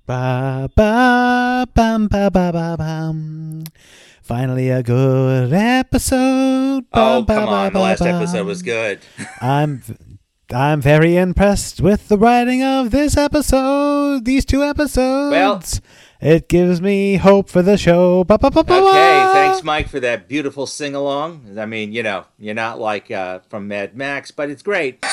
Ba ba bum ba ba ba bum. Finally, a good episode. Oh, Bum ba come ba on. The ba last episode was bum. good. I'm I'm very impressed with the writing of this episode. These two Well, episodes. It gives me hope for the show. Ba ba ba ba okay. Thanks, ba. Mike, for that beautiful sing along. I mean, you're not like from Mad Max, but it's great.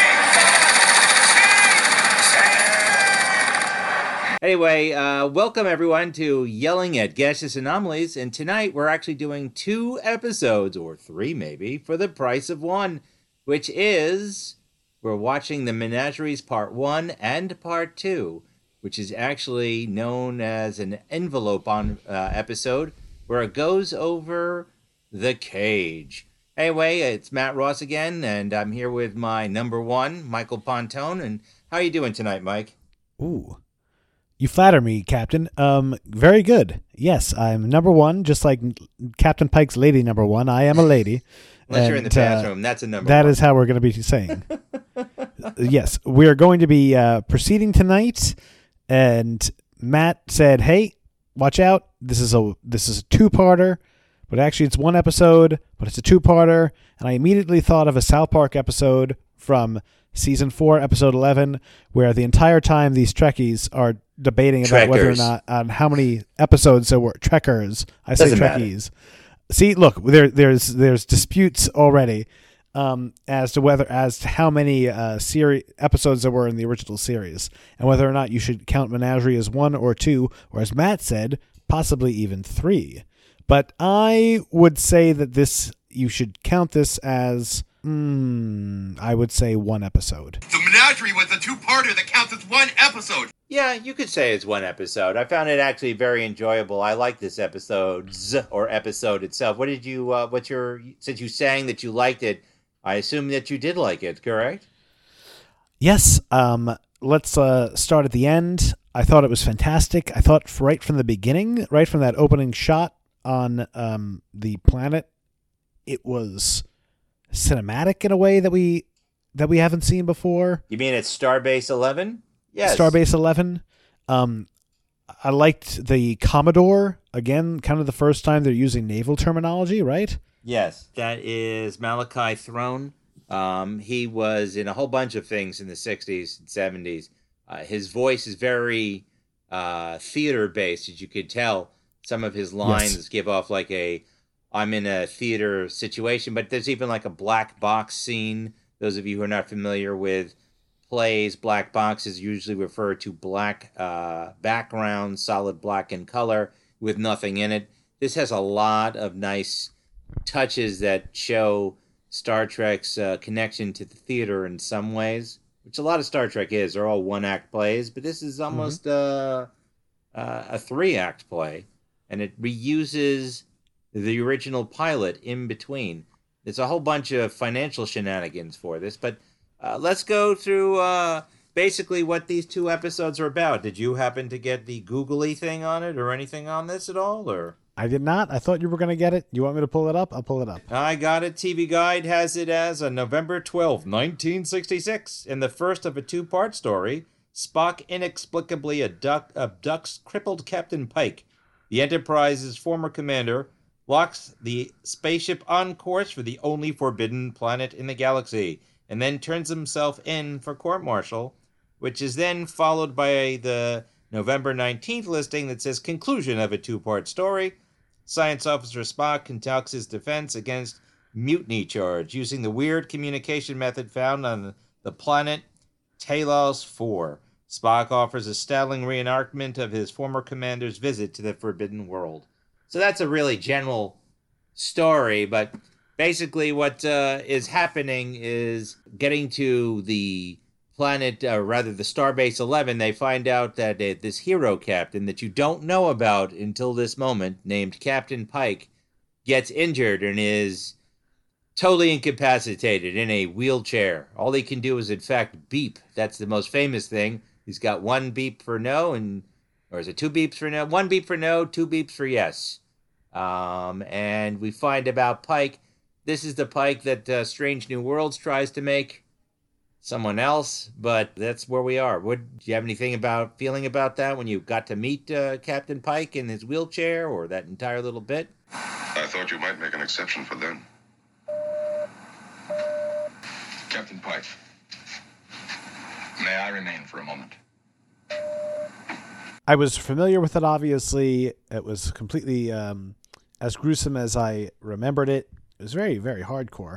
Anyway, welcome everyone to Yelling at Gaseous Anomalies. And tonight we're actually doing 2 episodes, or 3 maybe, for the price of 1, which is we're watching the Menageries Part 1 and Part 2, which is actually known as an envelope on episode where it goes over the cage. Anyway, it's Matt Ross again, and I'm here with my number 1, Michael Pontone. And how are you doing tonight, Mike? Ooh. You flatter me, Captain. Very good. Yes, I'm number 1, just like Captain Pike's lady number 1. I am a lady. Unless you're in the bathroom, that's a number That 1. is how we're going to be saying. Yes, we're going to be proceeding tonight, and Matt said, "Hey, watch out! This is a two-parter, but actually it's one episode, but it's a two-parter." And I immediately thought of a South Park episode from season 4, episode 11, where the entire time these Trekkies are debating about whether or not on how many episodes there were. Trekkers, I say Doesn't Trekkies. See, look, there's disputes already as to how many series episodes there were in the original series, and whether or not you should count Menagerie as 1 or 2, or as Matt said, possibly even 3. But I would say that you should count this as I would say 1 episode. The Menagerie was a two-parter that counts as 1 episode. Yeah, you could say it's 1 episode. I found it actually very enjoyable. I like this episode itself. What did you, since you sang that you liked it, I assume that you did like it, correct? Yes. Let's start at the end. I thought it was fantastic. I thought right from the beginning, right from that opening shot on the planet, it was cinematic in a way that we haven't seen before. You mean it's Starbase 11? Yes. Starbase 11. I liked the Commodore. Again, kind of the first time they're using naval terminology, right? Yes. That is Malachi Throne. He was in a whole bunch of things in the 60s and 70s. His voice is very theater-based, as you could tell. Some of his lines give off like I'm in a theater situation, but there's even like a black box scene. Those of you who are not familiar with plays, black boxes usually refer to black background, solid black in color with nothing in it. This has a lot of nice touches that show Star Trek's connection to the theater in some ways, which a lot of Star Trek is. They're all 1-act plays, but this is almost a 3-act play, and it reuses the original pilot in between. There's a whole bunch of financial shenanigans for this, but let's go through basically what these 2 episodes are about. Did you happen to get the googly thing on it or anything on this at all? Or I did not. I thought you were going to get it. You want me to pull it up? I'll pull it up. I got it. TV Guide has it as on November 12th, 1966. In the first of a 2-part story, Spock inexplicably abducts crippled Captain Pike. The Enterprise's former commander locks the spaceship on course for the only forbidden planet in the galaxy, and then turns himself in for court-martial, which is then followed by the November 19th listing that says conclusion of a 2-part story. Science Officer Spock conducts his defense against mutiny charge using the weird communication method found on the planet Talos 4. Spock offers a startling reenactment of his former commander's visit to the Forbidden World. So that's a really general story, but basically what is happening is getting to the planet, the Starbase 11, they find out that this hero captain that you don't know about until this moment, named Captain Pike, gets injured and is totally incapacitated in a wheelchair. All he can do is, in fact, beep. That's the most famous thing. He's got 1 beep for no, or is it 2 beeps for no? 1 beep for no, 2 beeps for yes. And we find about Pike. This is the Pike that Strange New Worlds tries to make. someone else, but that's where we are. Do you have anything feeling about that when you got to meet Captain Pike in his wheelchair, or that entire little bit? I thought you might make an exception for them. Captain Pike, may I remain for a moment? I was familiar with it, obviously. It was completely as gruesome as I remembered it. It was very, very hardcore.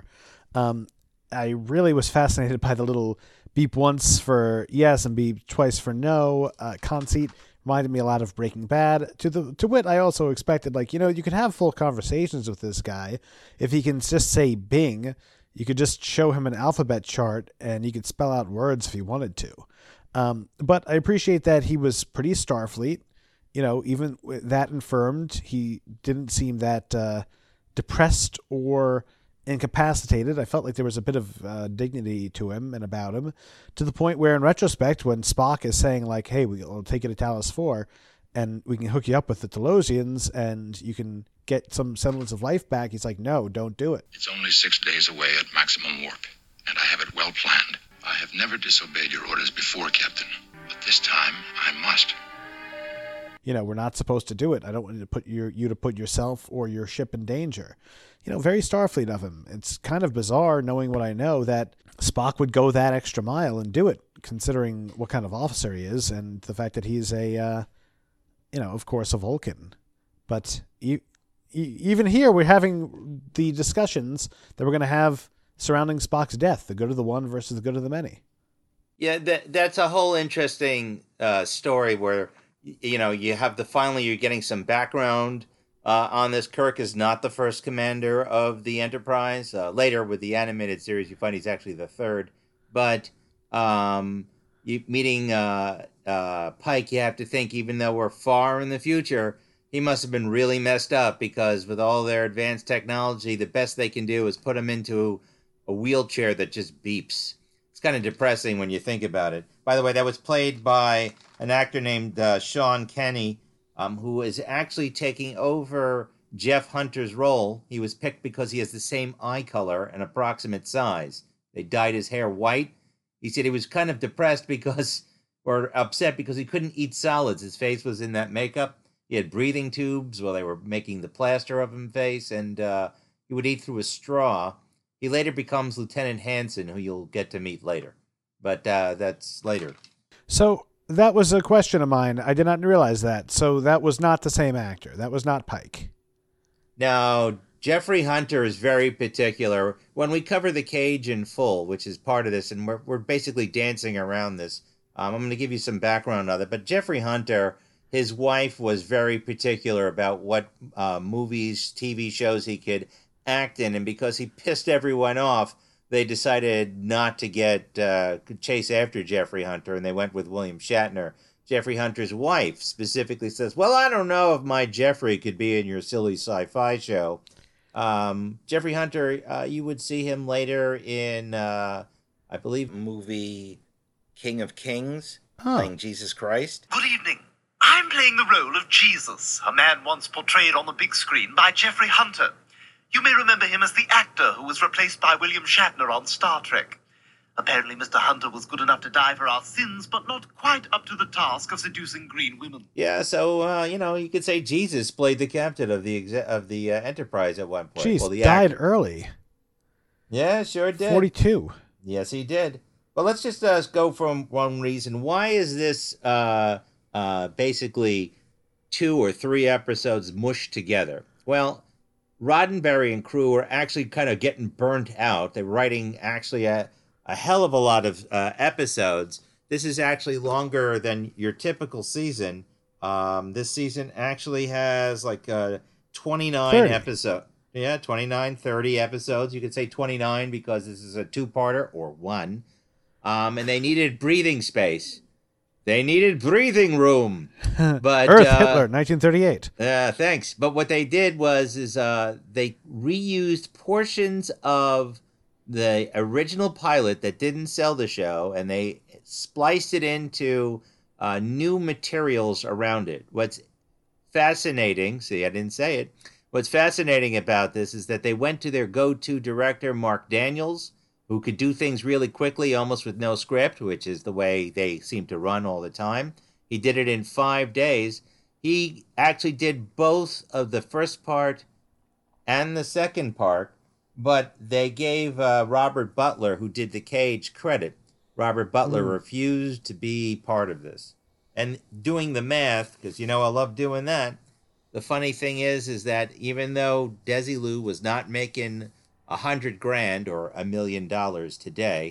I really was fascinated by the little beep once for yes and beep twice for no conceit. Reminded me a lot of Breaking Bad. To wit, I also expected, you could have full conversations with this guy. If he can just say Bing, you could just show him an alphabet chart and he could spell out words if he wanted to. But I appreciate that he was pretty Starfleet. Even with that infirmed, he didn't seem that depressed or incapacitated. I felt like there was a bit of dignity to him and about him, to the point where, in retrospect, when Spock is saying, hey, we'll take you to Talos 4 and we can hook you up with the Talosians and you can get some semblance of life back, he's like, no, don't do it. It's only 6 days away at maximum warp, and I have it well planned. I have never disobeyed your orders before, Captain, but this time I must. We're not supposed to do it. I don't want you to put yourself or your ship in danger. Very Starfleet of him. It's kind of bizarre, knowing what I know, that Spock would go that extra mile and do it, considering what kind of officer he is and the fact that he's of course, a Vulcan. But even here, we're having the discussions that we're going to have surrounding Spock's death, the good of the one versus the good of the many. Yeah, that's a whole interesting story where, you have finally you're getting some background on this. Kirk is not the first commander of the Enterprise. Later with the animated series, you find he's actually the third. But meeting Pike, you have to think, even though we're far in the future, he must have been really messed up, because with all their advanced technology, the best they can do is put him into a wheelchair that just beeps. It's kind of depressing when you think about it. By the way, that was played by an actor named Sean Kenny, who is actually taking over Jeff Hunter's role. He was picked because he has the same eye color and approximate size. They dyed his hair white. He said he was kind of depressed or upset because he couldn't eat solids. His face was in that makeup. He had breathing tubes while they were making the plaster of his face, and he would eat through a straw. He later becomes Lieutenant Hansen, who you'll get to meet later. But that's later. So that was a question of mine. I did not realize that. So that was not the same actor. That was not Pike. Now, Jeffrey Hunter is very particular. When we cover The Cage in full, which is part of this, and we're basically dancing around this, I'm going to give you some background on it. But Jeffrey Hunter, his wife was very particular about what movies, TV shows he could act in, and because he pissed everyone off, they decided not to chase after Jeffrey Hunter, and they went with William Shatner. Jeffrey Hunter's wife specifically says, well, I don't know if my Jeffrey could be in your silly sci-fi show. Jeffrey Hunter, you would see him later in, I believe, movie King of Kings, playing Jesus Christ. Good evening. I'm playing the role of Jesus, a man once portrayed on the big screen by Jeffrey Hunter. You may remember him as the actor who was replaced by William Shatner on Star Trek. Apparently, Mr. Hunter was good enough to die for our sins, but not quite up to the task of seducing green women. Yeah, so, you could say Jesus played the captain of the Enterprise at one point. Jeez, well, died early. Yeah, sure did. 42. Yes, he did. But let's just go from one reason. Why is this basically 2 or 3 episodes mushed together? Well, Roddenberry and crew were actually kind of getting burnt out. They were writing actually a hell of a lot of episodes. This is actually longer than your typical season. This season actually has 29 episodes. Yeah, 29, 30 episodes. You could say 29 because this is a 2-parter or 1. And they needed breathing space. They needed breathing room. But Earth Hitler, 1938. Thanks. But what they did was they reused portions of the original pilot that didn't sell the show, and they spliced it into new materials around it. What's fascinating, see, I didn't say it. What's fascinating about this is that they went to their go-to director, Mark Daniels, who could do things really quickly, almost with no script, which is the way they seem to run all the time. He did it in 5 days. He actually did both of the first part and the second part, but they gave Robert Butler, who did The Cage, credit. Robert Butler refused to be part of this. And doing the math, because I love doing that, the funny thing is that even though Desilu was not making $100,000 or $1 million today,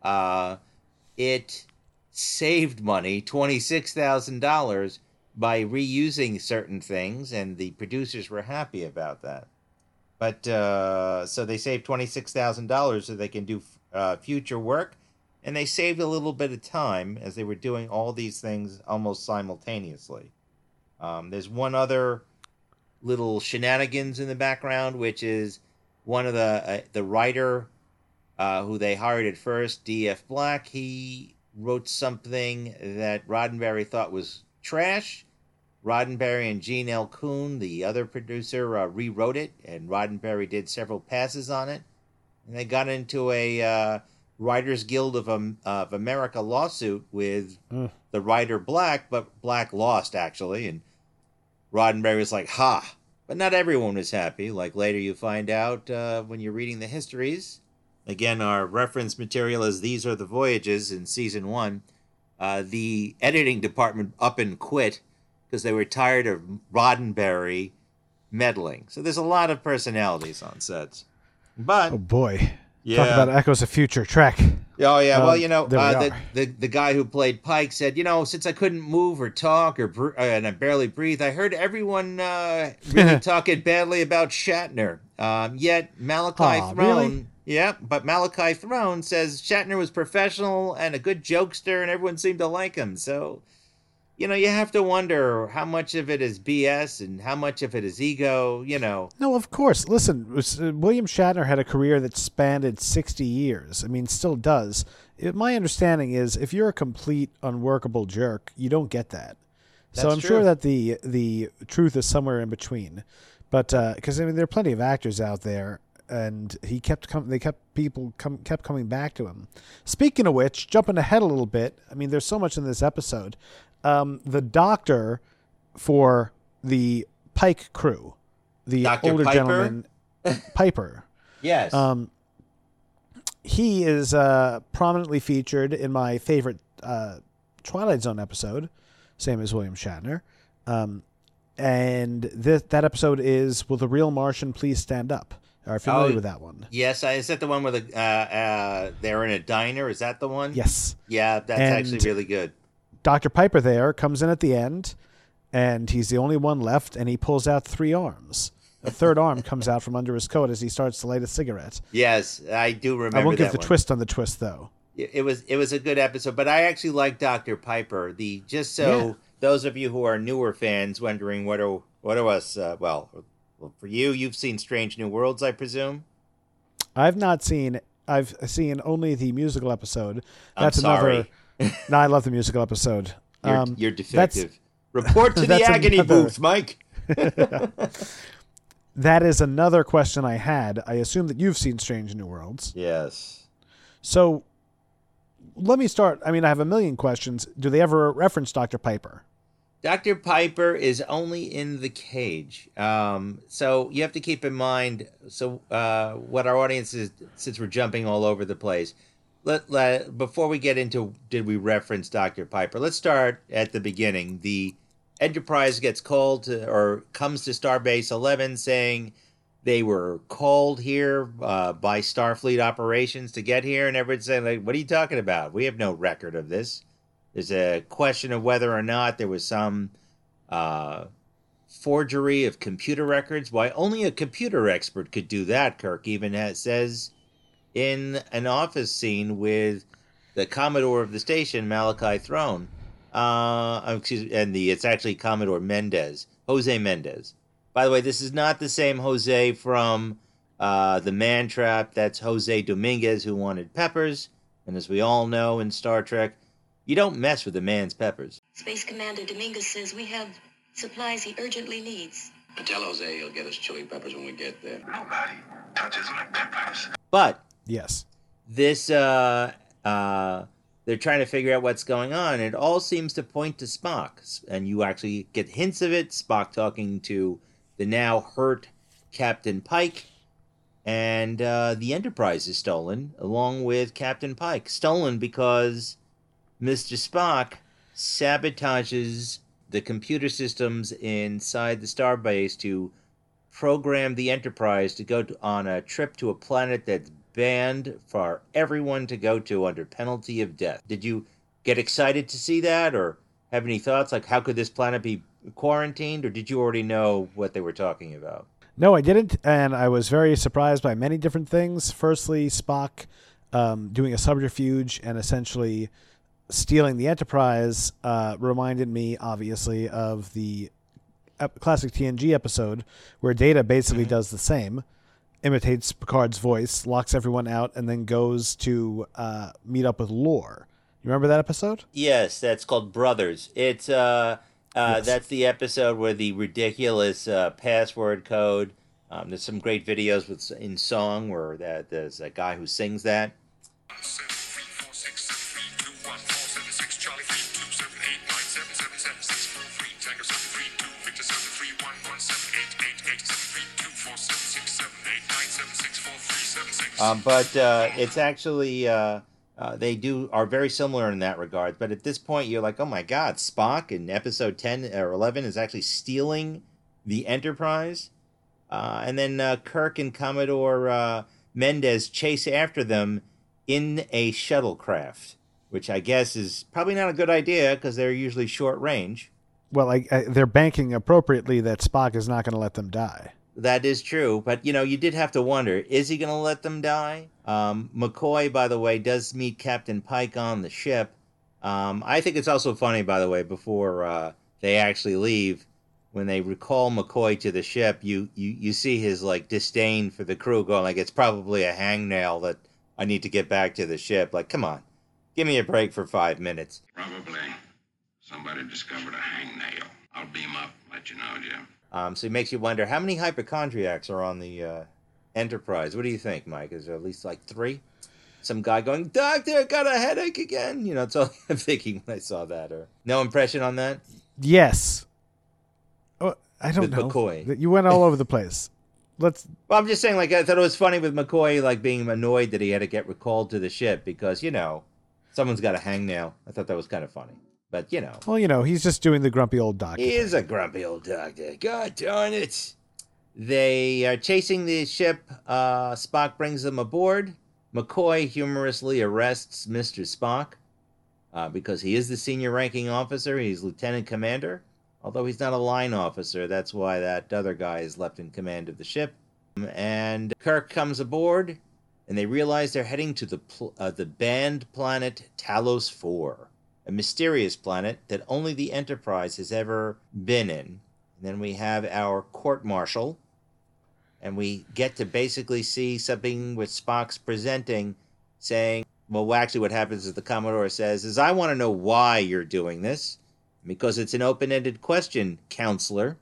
it saved money, $26,000, by reusing certain things, and the producers were happy about that. But so they saved $26,000 so they can do future work, and they saved a little bit of time as they were doing all these things almost simultaneously. There's one other little shenanigans in the background, which is one of the writer who they hired at first, D.F. Black. He wrote something that Roddenberry thought was trash. Roddenberry and Gene L. Kuhn, the other producer, rewrote it, and Roddenberry did several passes on it. And they got into a Writers Guild of America lawsuit with the writer Black, but Black lost, actually. And Roddenberry was like, ha! But not everyone was happy, like later you find out when you're reading the histories. Again, our reference material is These Are the Voyages in Season 1. The editing department up and quit because they were tired of Roddenberry meddling. So there's a lot of personalities on sets. But Oh boy. yeah. Talk about echoes of future Trek. Oh, yeah. Well, the guy who played Pike said, since I couldn't move or talk and I barely breathe, I heard everyone really talking badly about Shatner. Yet Malachi Throne... Really? Yeah, but Malachi Throne says Shatner was professional and a good jokester, and everyone seemed to like him. So, you have to wonder how much of it is BS and how much of it is ego, No, of course. Listen, William Shatner had a career that spanned 60 years. I mean, still does. My understanding is if you're a complete unworkable jerk, you don't get that. So That's I'm true. sure that the truth is somewhere in between. But because there are plenty of actors out there, and he kept coming back to him. Speaking of which, jumping ahead a little bit, I mean, there's so much in this episode. The doctor for the Pike crew, the Dr. older Piper? gentleman, Piper. Yes. He is prominently featured in my favorite Twilight Zone episode, same as William Shatner. And that episode is Will the Real Martian Please Stand Up? Are you familiar with that one? Yes. Is that the one where they're in a diner? Is that the one? Yes. Yeah, that's And actually really good. Dr. Piper there comes in at the end, and he's the only one left, and he pulls out 3 arms. A third arm comes out from under his coat as he starts to light a cigarette. Yes, I do remember that I won't give the one. twist on the twist, though. It was a good episode, but I actually like Dr. Piper. Those of you who are newer fans wondering what are us, well, for you've seen Strange New Worlds, I presume? I've seen only the musical episode. I'm sorry. No, I love the musical episode. You're defective. Report to the agony booth, Mike. That is another question I had. I assume that you've seen Strange New Worlds. Yes. So let me start. I mean, I have a million questions. Do they ever reference Dr. Piper? Dr. Piper is only in The Cage. So you have to keep in mind, what our audience is, since we're jumping all over the place, before we get into did we reference Dr. Piper, let's start at the beginning. The Enterprise gets called or comes to Starbase 11 saying they were called here by Starfleet operations to get here, and everyone's saying, like, what are you talking about? We have no record of this. There's a question of whether or not there was some forgery of computer records. Why, only a computer expert could do that, Kirk even says in an office scene with the Commodore of the station, Malachi Throne. It's actually Commodore Mendez, Jose Mendez. By the way, this is not the same Jose from The Man Trap. That's Jose Dominguez, who wanted peppers. And as we all know in Star Trek, you don't mess with a man's peppers. Space Commander Dominguez says we have supplies he urgently needs. Tell Jose he'll get us chili peppers when we get there. Nobody touches my peppers. But Yes. this they're trying to figure out what's going on. It all seems to point to Spock, and you actually get hints of it. Spock talking to the now hurt Captain Pike, and the Enterprise is stolen along with Captain Pike. Stolen because Mr. Spock sabotages the computer systems inside the starbase to program the Enterprise to go on a trip to a planet that's banned for everyone to go to under penalty of death. Did you get excited to see that, or have any thoughts like how could this planet be quarantined, or did you already know what they were talking about? No, I didn't, and I was very surprised by many different things. Firstly, Spock doing a subterfuge and essentially stealing the Enterprise reminded me, obviously, of the classic TNG episode where Data basically does the same, imitates Picard's voice, locks everyone out, and then goes to meet up with Lore. You remember that episode? Yes, that's called Brothers. It's Yes. that's the episode where the ridiculous password code. There's some great videos in song where there's a guy who sings that. But it's actually they are very similar in that regard. But at this point, you're like, oh my God, Spock in episode 10 or 11 is actually stealing the Enterprise, and then Kirk and Commodore Mendez chase after them in a shuttlecraft, which I guess is probably not a good idea because they're usually short range. Well, they're banking appropriately that Spock is not going to let them die. That is true, but you did have to wonder, is he going to let them die? McCoy, by the way, does meet Captain Pike on the ship. I think it's also funny, by the way, before they actually leave, when they recall McCoy to the ship, you see his like disdain for the crew going like, it's probably a hangnail that I need to get back to the ship. Like, come on, give me a break for 5 minutes. Probably somebody discovered a hangnail. I'll beam up, let you know, Jim. So it makes you wonder, how many hypochondriacs are on the Enterprise? What do you think, Mike? Is there at least like 3? Some guy going, Doctor, I got a headache again. That's all I'm thinking when I saw that. Or no impression on that? Yes. Oh, I don't With know. McCoy. You went all over the place. Well, I'm just saying, like, I thought it was funny with McCoy, like, being annoyed that he had to get recalled to the ship because, someone's got a hangnail. I thought that was kind of funny. But, Well, he's just doing the grumpy old doctor. He is a grumpy old doctor. God darn it. They are chasing the ship. Spock brings them aboard. McCoy humorously arrests Mr. Spock because he is the senior ranking officer. He's lieutenant commander. Although he's not a line officer. That's why that other guy is left in command of the ship. And Kirk comes aboard, and they realize they're heading to the banned planet Talos 4. A mysterious planet that only the Enterprise has ever been in. And then we have our court-martial, and we get to basically see something with Spock's presenting, saying, well, actually what happens is the Commodore says, is I want to know why you're doing this, because it's an open-ended question, counselor.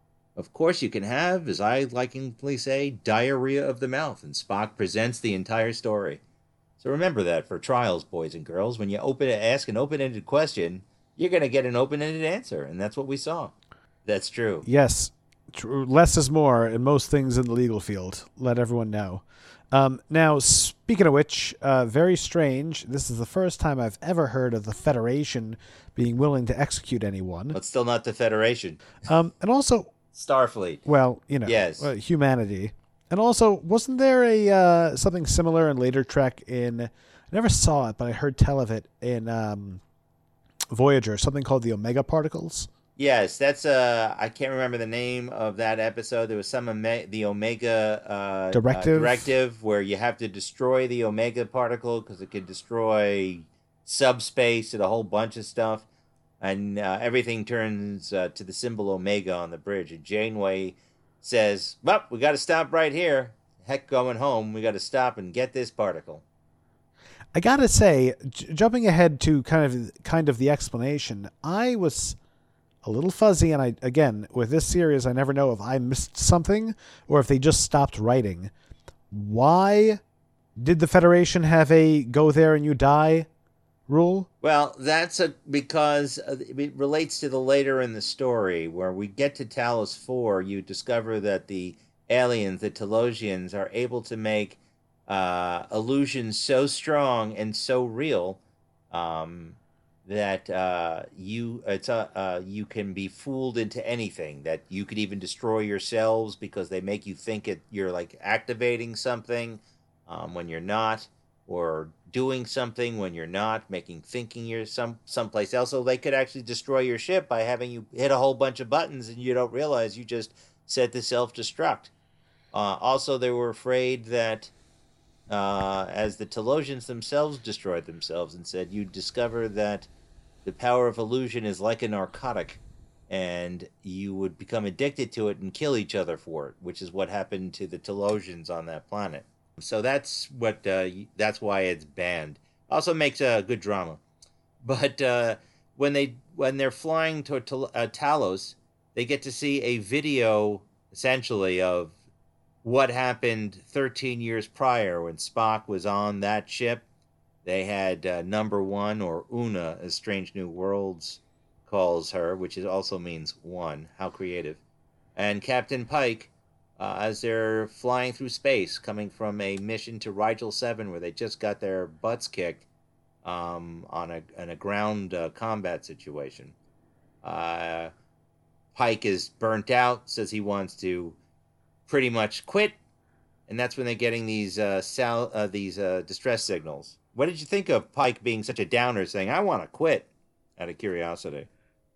Of course you can have, as I likingly say, diarrhea of the mouth, and Spock presents the entire story. So remember that for trials, boys and girls. When you ask an open-ended question, you're going to get an open-ended answer, and that's what we saw. That's true. Yes. Less is more in most things in the legal field. Let everyone know. Now, speaking of which, very strange. This is the first time I've ever heard of the Federation being willing to execute anyone. But still not the Federation. And also... Starfleet. Well, Yes. Humanity. And also, wasn't there a something similar in later Trek in... I never saw it, but I heard tell of it in Voyager, something called the Omega Particles? Yes, that's I can't remember the name of that episode. There was the Omega directive where you have to destroy the Omega particle because it could destroy subspace and a whole bunch of stuff. And everything turns to the symbol Omega on the bridge. And Janeway says, well, we got to stop right here. Heck, going home, we got to stop and get this particle. I got to say, jumping ahead to kind of the explanation, I was a little fuzzy, and again, with this series, I never know if I missed something or if they just stopped writing. Why Did the Federation have a go there and you die rule? Well, that's because it relates to the later in the story where we get to Talos 4. You discover that the aliens, the Telosians, are able to make illusions so strong and so real that you can be fooled into anything. That you could even destroy yourselves because they make you think you're like activating something when you're not, or doing something when you're not, thinking you're someplace else. So they could actually destroy your ship by having you hit a whole bunch of buttons and you don't realize you just set the self-destruct. Also, they were afraid that as the Telosians themselves destroyed themselves and said, you discover that the power of illusion is like a narcotic and you would become addicted to it and kill each other for it, which is what happened to the Telosians on that planet. So that's why it's banned. Also makes a good drama. But when they're flying to Talos, they get to see a video essentially of what happened 13 years prior when Spock was on that ship. They had number one, or Una, as Strange New Worlds calls her, which also means one. How creative. And Captain Pike, as they're flying through space, coming from a mission to Rigel 7 where they just got their butts kicked on a ground combat situation. Pike is burnt out, says he wants to pretty much quit, and that's when they're getting these distress signals. What did you think of Pike being such a downer, saying, I want to quit, out of curiosity?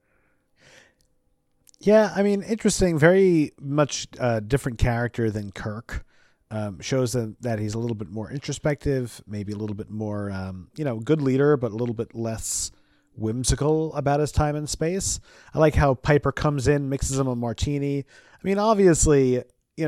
Yeah, I mean, interesting. Very much different character than Kirk. Shows that he's a little bit more introspective, maybe a little bit more, good leader, but a little bit less whimsical about his time in space. I like how Piper comes in, mixes him a martini. I mean, obviously,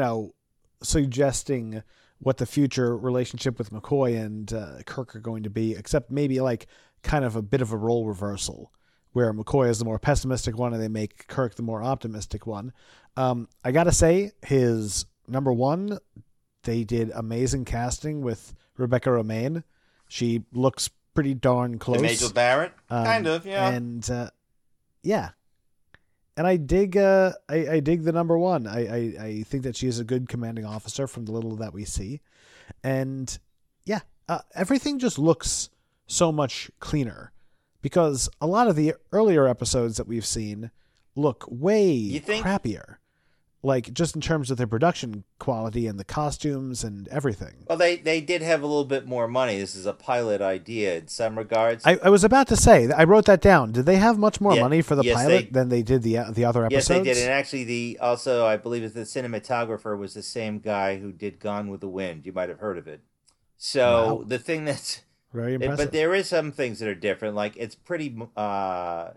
suggesting what the future relationship with McCoy and Kirk are going to be, except maybe like kind of a bit of a role reversal, where McCoy is the more pessimistic one and they make Kirk the more optimistic one. I gotta say, his number one, they did amazing casting with Rebecca Romijn. She looks pretty darn close. Majel Barrett? Kind of, yeah. And, yeah. And I dig the number one. I think that she is a good commanding officer from the little that we see. And, yeah, everything just looks so much cleaner. Because a lot of the earlier episodes that we've seen look way crappier. Like, just in terms of their production quality and the costumes and everything. Well, they did have a little bit more money. This is a pilot idea in some regards. I was about to say, I wrote that down. Did they have much more money for the pilot than they did the other episodes? Yes, they did. And actually, I believe the cinematographer was the same guy who did Gone with the Wind. You might have heard of it. So, wow. The thing that's... Very impressive. But there is some things that are different. Like, it's pretty dull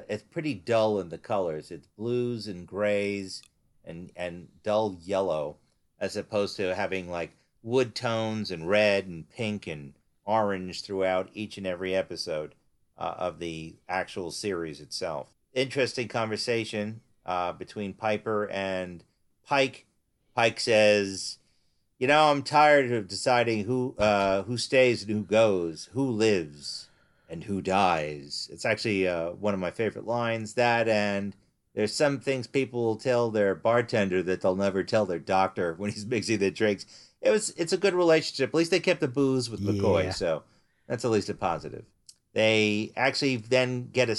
in the colors. It's blues and grays and dull yellow, as opposed to having like wood tones and red and pink and orange throughout each and every episode of the actual series itself. Interesting conversation between Piper and Pike. Pike says, I'm tired of deciding who stays and who goes, who lives and who dies. It's actually one of my favorite lines. That, and there's some things people will tell their bartender that they'll never tell their doctor when he's mixing their drinks. It's a good relationship. At least they kept the booze with McCoy, so that's at least a positive. They actually then get a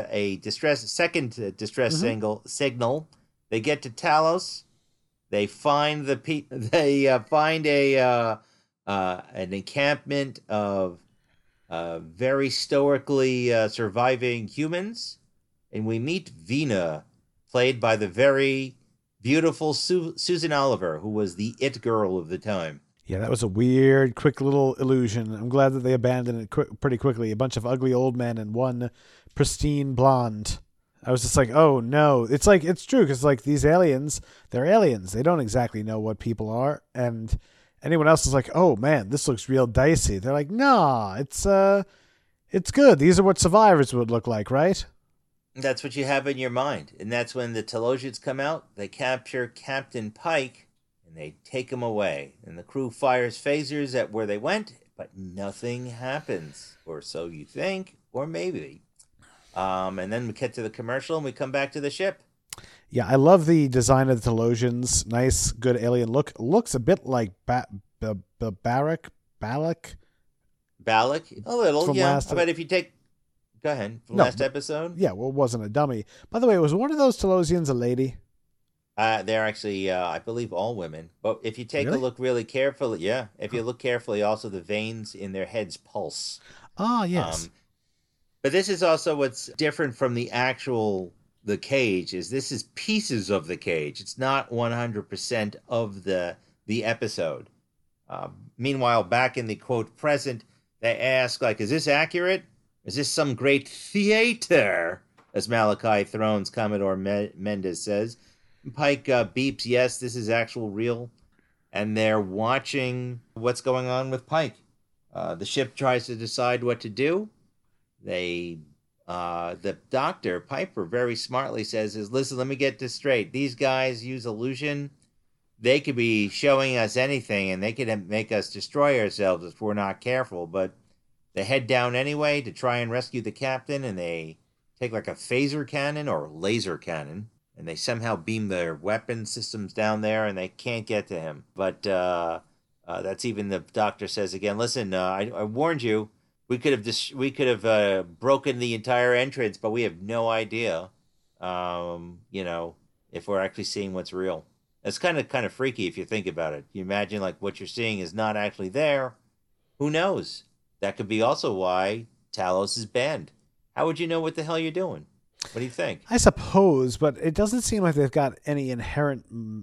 second distress signal. They get to Talos. They find an encampment of very stoically surviving humans, and we meet Vina, played by the very beautiful Susan Oliver, who was the it girl of the time. Yeah, that was a weird, quick little illusion. I'm glad that they abandoned it pretty quickly. A bunch of ugly old men and one pristine blonde. I was just like, oh no. It's true, because like these aliens, they're aliens. They don't exactly know what people are. And anyone else is like, oh man, this looks real dicey. They're like, nah, it's good. These are what survivors would look like, right? That's what you have in your mind. And that's when the Telosians come out. They capture Captain Pike, and and they take them away. And the crew fires phasers at where they went, but nothing happens. Or so you think, or maybe. And then we get to the commercial, and we come back to the ship. Yeah, I love the design of the Telosians. Nice, good alien look. Looks a bit like Balak. Balak? A little, From yeah. last- But if you take... Go ahead. From No, last but- episode? Yeah, well, it wasn't a dummy. By the way, was one of those Telosians a lady? They're actually, I believe, all women. But if you take Really? a look really carefully, yeah. If you look carefully, also the veins in their heads pulse. Ah, yes. But this is also what's different from the cage, is this is pieces of the cage. It's not 100% of the episode. Meanwhile, back in the, quote, present, they ask, like, is this accurate? Is this some great theater? As Malachi Thrones, Commodore Mendez says. Pike beeps, yes, this is actual real. And they're watching what's going on with Pike. The ship tries to decide what to do. The doctor, Piper, very smartly says, listen, let me get this straight. These guys use illusion. They could be showing us anything, and they could make us destroy ourselves if we're not careful. But they head down anyway to try and rescue the captain, and they take like a phaser cannon or laser cannon, and they somehow beam their weapon systems down there, and they can't get to him. But that's even the doctor says again, listen, I warned you. We could have broken the entire entrance, but we have no idea, if we're actually seeing what's real. It's kind of freaky if you think about it. You imagine like what you're seeing is not actually there. Who knows? That could be also why Talos is banned. How would you know what the hell you're doing? What do you think? I suppose, but it doesn't seem like they've got any inherent,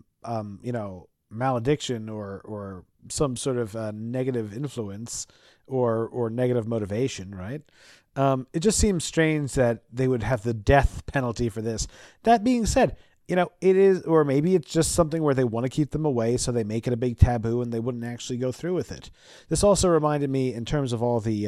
malediction or some sort of negative influence or negative motivation, right? It just seems strange that they would have the death penalty for this. That being said, it is, or maybe it's just something where they want to keep them away, so they make it a big taboo and they wouldn't actually go through with it. This also reminded me, in terms of all the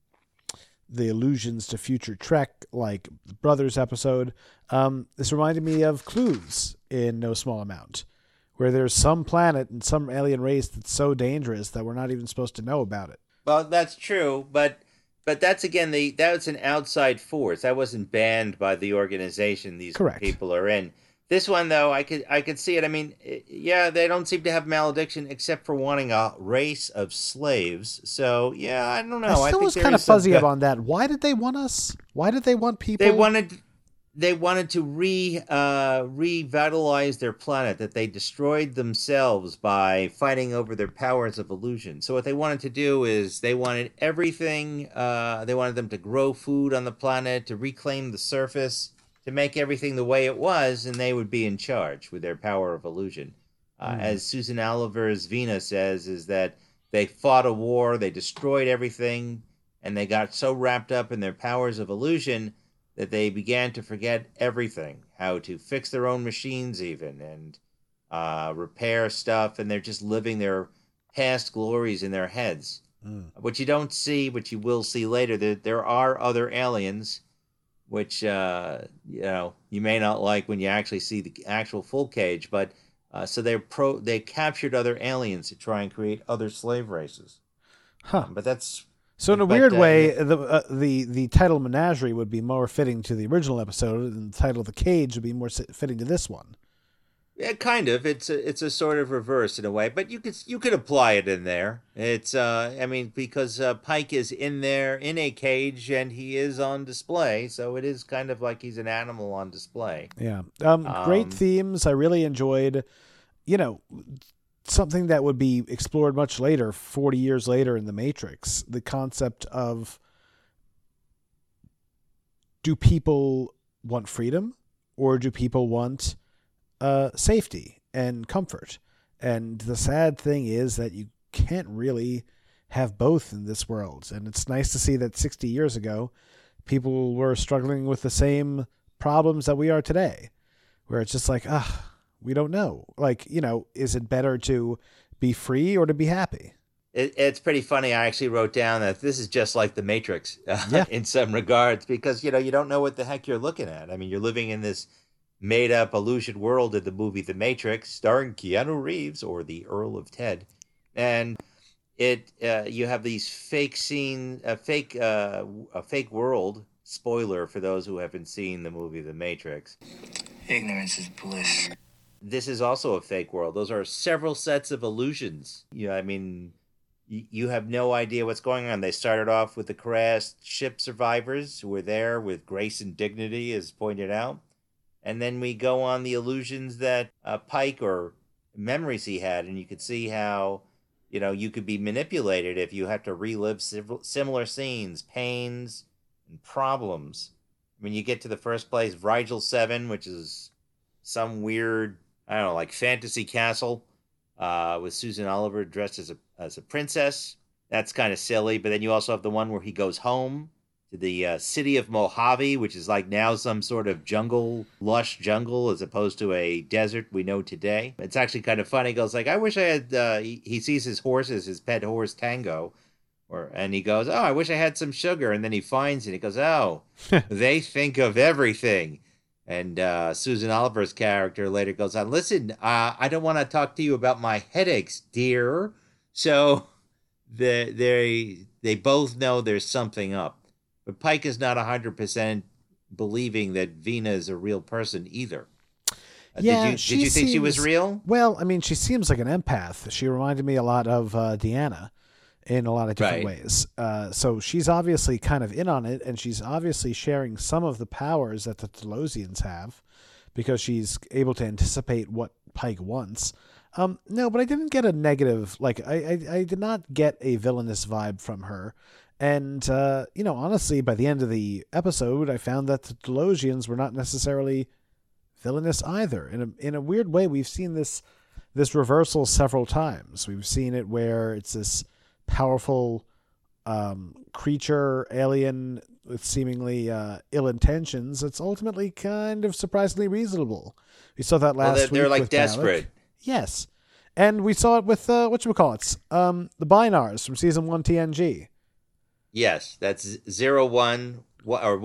allusions to future Trek, like the Brothers episode, this reminded me of Clues in no small amount, where there's some planet and some alien race that's so dangerous that we're not even supposed to know about it. Well, that's true, but that's again that's an outside force. That wasn't banned by the organization these Correct. people are in. This one, though, I could see it. I mean, yeah, they don't seem to have malediction except for wanting a race of slaves. So, yeah, I don't know. I still think was there kind of is some fuzzy good- about that. Why did they want us? Why did they want people? They wanted to revitalize their planet that they destroyed themselves by fighting over their powers of illusion. So what they wanted to do is they wanted everything. They wanted them to grow food on the planet, to reclaim the surface, to make everything the way it was, and they would be in charge with their power of illusion. As Susan Oliver's Vina says, is that they fought a war, they destroyed everything, and they got so wrapped up in their powers of illusion that they began to forget everything, how to fix their own machines even, and repair stuff, and they're just living their past glories in their heads. What you don't see, but you will see later, there are other aliens, which you may not like when you actually see the actual full cage, but so they captured other aliens to try and create other slave races. But that's So in a weird way, the title Menagerie would be more fitting to the original episode, and the title The Cage would be more fitting to this one. Yeah, kind of. It's a sort of reverse in a way, but you could apply it in there. It's because Pike is in there in a cage and he is on display, so it is kind of like he's an animal on display. Yeah. Great themes. I really enjoyed, something that would be explored much later, 40 years later in The Matrix, the concept of, do people want freedom or do people want safety and comfort? And the sad thing is that you can't really have both in this world. And it's nice to see that 60 years ago, people were struggling with the same problems that we are today, where it's just like, we don't know. Like, is it better to be free or to be happy? It's pretty funny. I actually wrote down that this is just like The Matrix in some regards, because, you don't know what the heck you're looking at. I mean, you're living in this made-up illusion world in the movie The Matrix, starring Keanu Reeves, or the Earl of Ted. And you have these a fake world. Spoiler for those who haven't seen the movie The Matrix. Ignorance is bliss. This is also a fake world. Those are several sets of illusions. I mean, you have no idea what's going on. They started off with the crashed ship survivors who were there with grace and dignity, as pointed out. And then we go on the illusions that Pike, or memories he had, and you could see how, you could be manipulated if you have to relive similar scenes, pains, and problems. When you get to the first place, Rigel 7, which is some weird, I don't know, like fantasy castle with Susan Oliver dressed as a princess. That's kind of silly. But then you also have the one where he goes home to the city of Mojave, which is like now some sort of lush jungle, as opposed to a desert we know today. It's actually kind of funny. He goes like, I wish I had, he sees his pet horse, Tango. And he goes, oh, I wish I had some sugar. And then he finds it. He goes, oh, they think of everything. And Susan Oliver's character later goes on, listen, I don't want to talk to you about my headaches, dear. So they both know there's something up. But Pike is not 100% believing that Vina is a real person either. Yeah, did you think she was real? Well, I mean, she seems like an empath. She reminded me a lot of Deanna in a lot of different ways. So she's obviously kind of in on it, and she's obviously sharing some of the powers that the Telosians have, because she's able to anticipate what Pike wants. No, but I didn't get a negative, I did not get a villainous vibe from her. And, honestly, by the end of the episode, I found that the Telosians were not necessarily villainous either. In a weird way, we've seen this reversal several times. We've seen it where it's this powerful creature, alien with seemingly ill intentions. It's ultimately kind of surprisingly reasonable. We saw that last week. They're like with desperate. Dalek. Yes. And we saw it with, whatchamacallits, the Binars from season 1 TNG. Yes, that's 01 or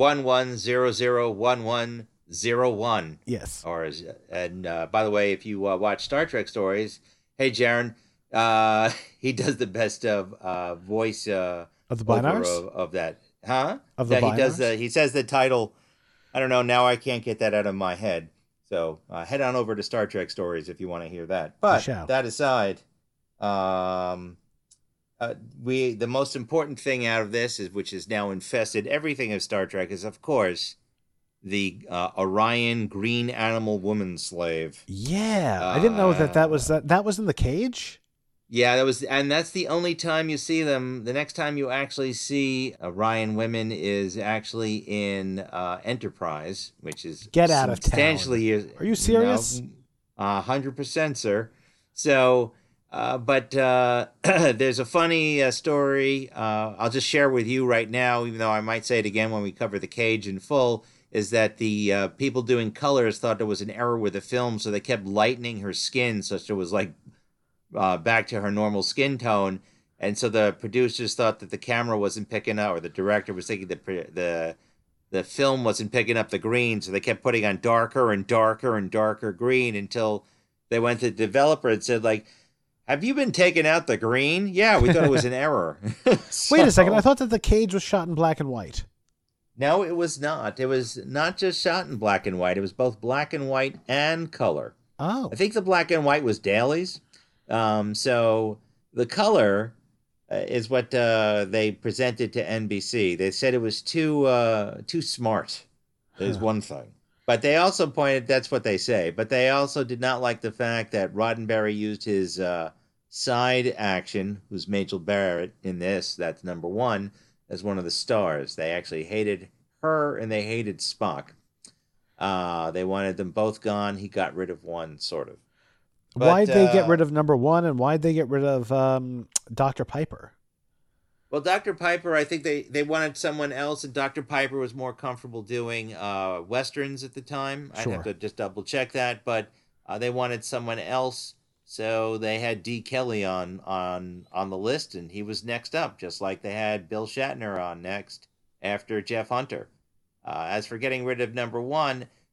11001101. Yes. And by the way, if you watch Star Trek Stories, hey Jaron, he does the best voice of the Binars of that, huh? Of the Binars? He says the title. I don't know. Now I can't get that out of my head. So head on over to Star Trek Stories if you want to hear that. But that aside, the most important thing out of this which has now infested everything of Star Trek, is of course the Orion green animal woman slave. Yeah, I didn't know that was in the cage. Yeah, that's the only time you see them. The next time you actually see Orion women is actually in Enterprise, which is Get out of town. Are you serious? 100%, sir. So. But there's a funny story I'll just share with you right now, even though I might say it again when we cover The Cage in full, is that the people doing colors thought there was an error with the film, so they kept lightening her skin such that it was like back to her normal skin tone. And so the producers thought that the camera wasn't picking up, or the director was thinking that the film wasn't picking up the green, so they kept putting on darker and darker and darker green until they went to the developer and said, like, have you been taking out the green? Yeah, we thought it was an error. Wait a second. I thought that The Cage was shot in black and white. No, it was not. It was not just shot in black and white. It was both black and white and color. Oh. I think the black and white was Daly's. So the color is what they presented to NBC. They said it was too smart, is one thing. But they also pointed, that's what they say, but they also did not like the fact that Roddenberry used his side action, who's Majel Barrett in this, that's number one, as one of the stars. They actually hated her and they hated Spock. They wanted them both gone. He got rid of one, sort of. But, why'd they get rid of number one, and why'd they get rid of Dr. Piper? Well, Dr. Piper, I think they wanted someone else, and Dr. Piper was more comfortable doing Westerns at the time. Sure. I'd have to just double-check that, but they wanted someone else, so they had D. Kelly on the list, and he was next up, just like they had Bill Shatner on next after Jeff Hunter. As for getting rid of number one,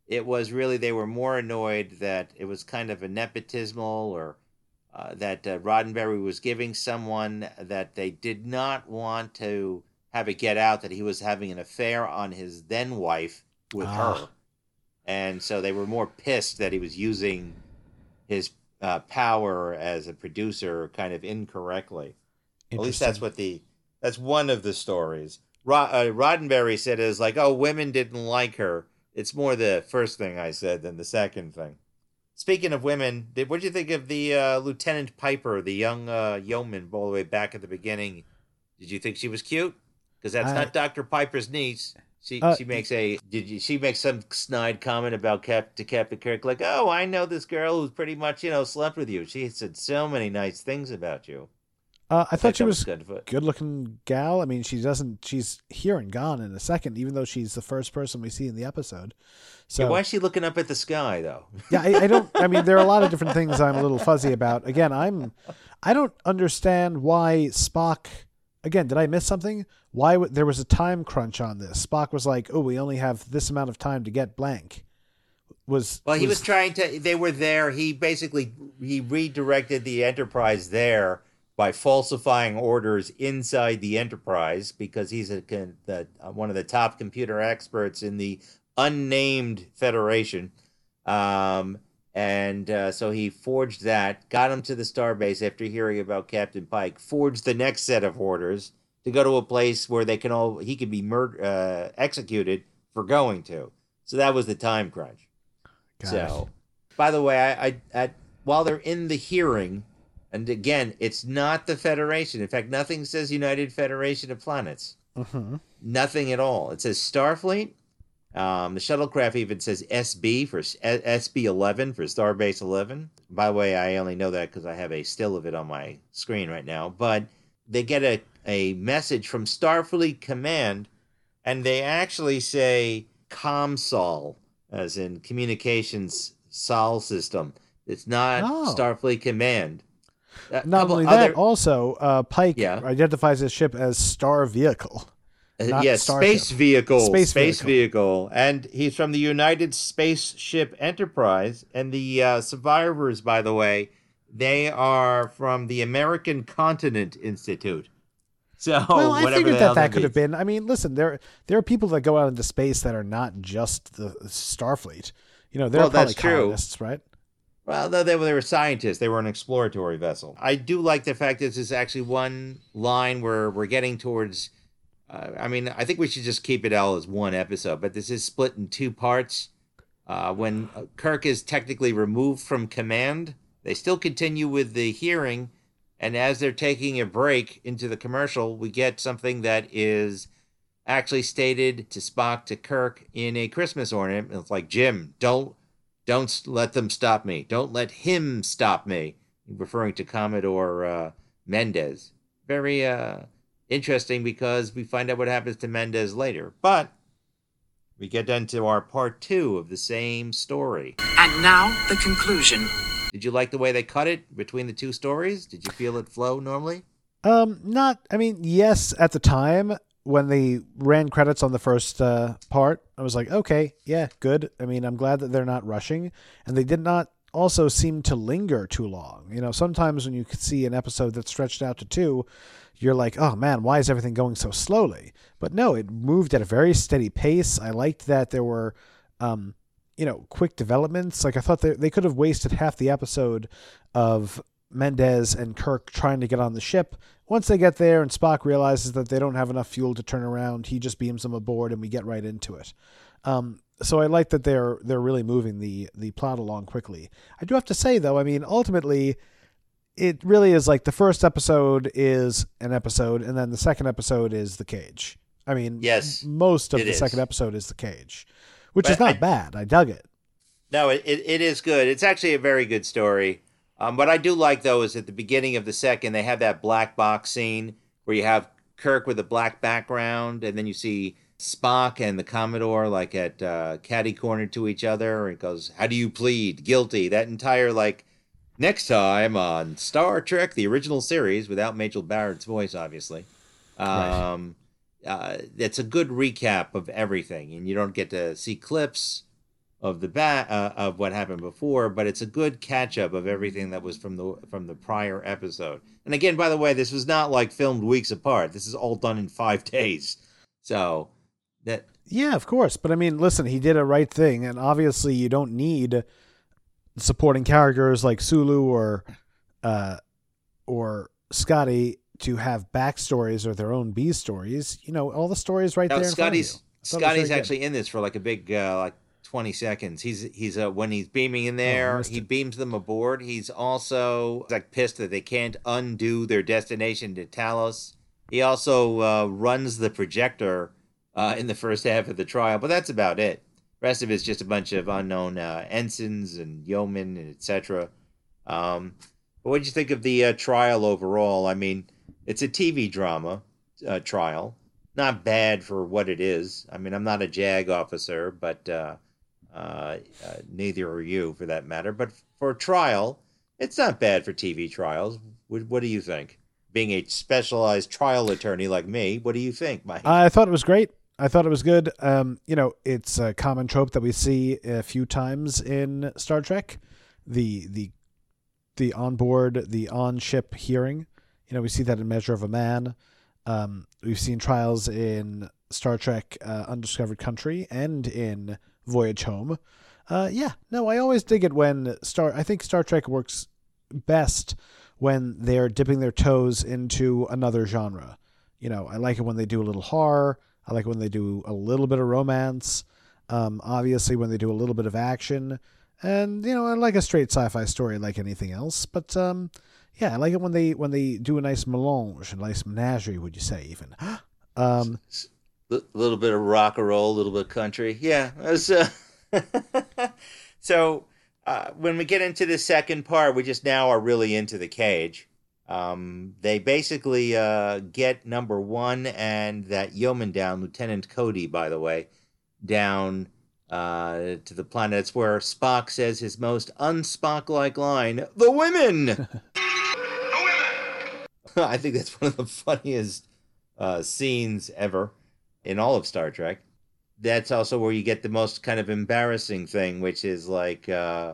It was really, they were more annoyed that it was kind of a nepotismal, or that Roddenberry was giving someone that they did not want to have it get out that he was having an affair on his then wife with her. And so they were more pissed that he was using his power as a producer kind of incorrectly. At least that's that's one of the stories. Roddenberry said it was like, oh, women didn't like her. It's more the first thing I said than the second thing. Speaking of women, what did you think of the Lieutenant Piper, the young yeoman all the way back at the beginning? Did you think she was cute? Because that's not Dr. Piper's niece. She makes she makes some snide comment about Captain Kirk, like, oh, I know this girl who's pretty much, slept with you. She said so many nice things about you. I thought she was good looking gal. I mean, she's here and gone in a second, even though she's the first person we see in the episode. So why is she looking up at the sky though? Yeah, I mean, there are a lot of different things I'm a little fuzzy about. Again, I don't understand why Spock, again, did I miss something? Why there was a time crunch on this? Spock was like, oh, we only have this amount of time to get blank. He was trying to, they were there. He redirected the Enterprise there by falsifying orders inside the Enterprise, because he's one of the top computer experts in the unnamed Federation. So he forged that, got him to the starbase after hearing about Captain Pike, forged the next set of orders to go to a place where he could be executed for going to. So that was the time crunch. By the way, while they're in the hearing, and again, it's not the Federation. In fact, nothing says United Federation of Planets. Mm-hmm. Nothing at all. It says Starfleet. The shuttlecraft even says SB for SB-11 for Starbase 11. By the way, I only know that because I have a still of it on my screen right now. But they get a message from Starfleet Command, and they actually say ComSol, as in Communications Sol System. It's not Starfleet Command. Not only that, also Pike identifies his ship as Star Vehicle. Space Vehicle. And he's from the United Spaceship Enterprise. And the survivors, by the way, they are from the American Continent Institute. So, well, I figured that could have been. I mean, listen, there are people that go out into space that are not just the Starfleet. They're probably colonists, right? Well, no, they were scientists. They were an exploratory vessel. I do like the fact that this is actually one line where we're getting towards... I think we should just keep it all as one episode, but this is split in two parts. When Kirk is technically removed from command, they still continue with the hearing, and as they're taking a break into the commercial, we get something that is actually stated to Spock, to Kirk, in a Christmas ornament. It's like, Jim, don't let them stop me. Don't let him stop me. Referring to Commodore Mendez. Very interesting, because we find out what happens to Mendez later. But we get into our part 2 of the same story. And now, the conclusion. Did you like the way they cut it between the two stories? Did you feel it flow normally? Yes, at the time. When they ran credits on the first part, I was like, okay, yeah, good. I mean, I'm glad that they're not rushing. And they did not also seem to linger too long. Sometimes when you see an episode that's stretched out to 2, you're like, oh man, why is everything going so slowly? But no, it moved at a very steady pace. I liked that there were, quick developments. Like, I thought they could have wasted half the episode of Mendez and Kirk trying to get on the ship. Once they get there and Spock realizes that they don't have enough fuel to turn around, he just beams them aboard and we get right into it. So I like that they're really moving the plot along quickly. I do have to say, though, ultimately, it really is like the first episode is an episode, and then the second episode is the cage. Yes, most of the second episode is the cage, which is not bad. I dug it. No, it is good. It's actually a very good story. What I do like, though, is at the beginning of the second, they have that black box scene where you have Kirk with a black background, and then you see Spock and the Commodore like at catty-corner to each other, and it goes, how do you plead? Guilty. That entire, next time on Star Trek, the original series, without Majel Barrett's voice, obviously. Right. It's a good recap of everything, and you don't get to see clips. of of what happened before, but it's a good catch up of everything that was from the prior episode. And again, by the way, this was not like filmed weeks apart. This is all done in 5 days. So that Yeah, of course. But I mean, listen, he did a right thing, and obviously you don't need supporting characters like Sulu or Scotty to have backstories or their own B stories. You know, all the stories right there. Scotty's actually in this for like a big like 20 seconds. He's when he's beaming in there, he beams them aboard. He's also like pissed that they can't undo their destination to Talos. He also runs the projector in the first half of the trial, but that's about it. The rest of it's just a bunch of unknown ensigns and yeomen and etc. But what did you think of the trial overall? I mean, it's a TV drama trial. Not bad for what it is. I mean, I'm not a JAG officer, but neither are you, for that matter. But for a trial, it's not bad for TV trials. What do you think? Being a specialized trial attorney like me, what do you think, Mike? I thought it was great. I thought it was good. You know, it's a common trope that we see a few times in Star Trek. The on-ship hearing. You know, we see that in Measure of a Man. We've seen trials in Star Trek Undiscovered Country and in Voyage Home. I always dig it when I think Star Trek works best when they're dipping their toes into another genre. You know, I like it when they do a little horror. I like it when they do a little bit of romance. Obviously, when they do a little bit of action. And, you know, I like a straight sci-fi story like anything else. But, I like it when they do a nice melange, a nice menagerie, would you say, even. A little bit of rock and roll, a little bit of country. Yeah. So when we get into the second part, we just now are really into the cage. They basically get number 1 and that yeoman down, Lieutenant Cody, by the way, down to the planet. It's where Spock says his most un-Spock-like line, "The women!" I think that's one of the funniest scenes ever in all of Star Trek. That's also where you get the most kind of embarrassing thing, which is like the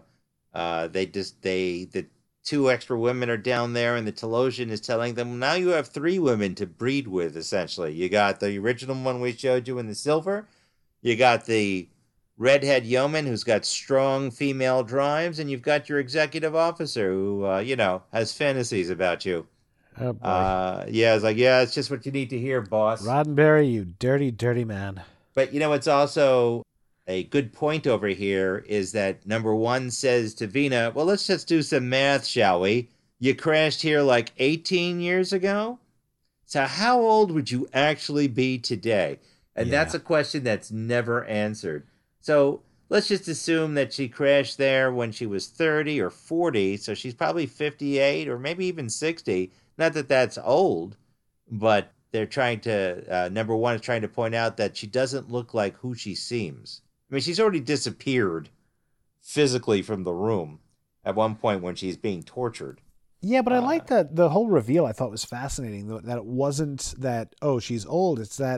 2 extra women are down there, and the Telosian is telling them, now you have 3 women to breed with, essentially. You got the original one we showed you in the silver. You got the redhead yeoman who's got strong female drives, and you've got your executive officer who, has fantasies about you. Oh, boy. I was like, yeah, it's just what you need to hear, boss. Roddenberry, you dirty, dirty man. But, it's also a good point over here is that number 1 says to Vina, well, let's just do some math, shall we? You crashed here like 18 years ago? So how old would you actually be today? And that's a question that's never answered. So let's just assume that she crashed there when she was 30 or 40, so she's probably 58 or maybe even 60. Not that that's old, but they're trying to, number 1 is trying to point out that she doesn't look like who she seems. I mean, she's already disappeared physically from the room at one point when she's being tortured. Yeah, but I like that the whole reveal I thought was fascinating, that it wasn't that, oh, she's old. It's that